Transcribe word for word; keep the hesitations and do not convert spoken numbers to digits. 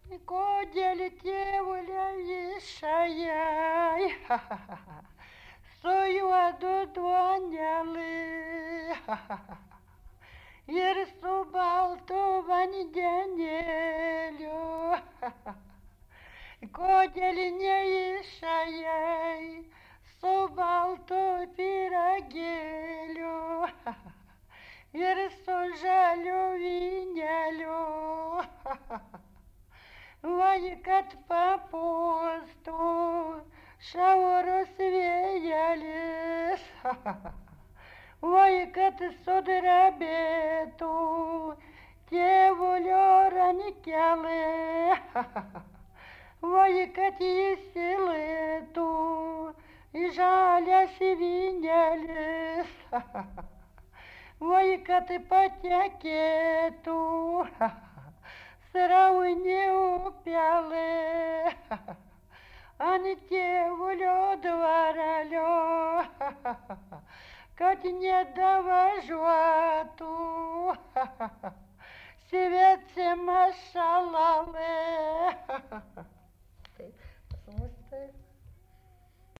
Kodėl tėvulė išėjai su juodu duonelį ir su baltu vandenėliu? Kodėl neišėjai su baltu pyragėliu ir su žaliu vyneliu? Vai, kad papūstų šiaurus vėjelis, vai, kad sudrebėtų tėvulio rankelė, vai, kad įsilietų žalias vynelis, vai, kad patekėtų srauni upelė ant tėvulio dvarelio, kad nedavažiuotų svetima šalalė. Taip, pas mus taip.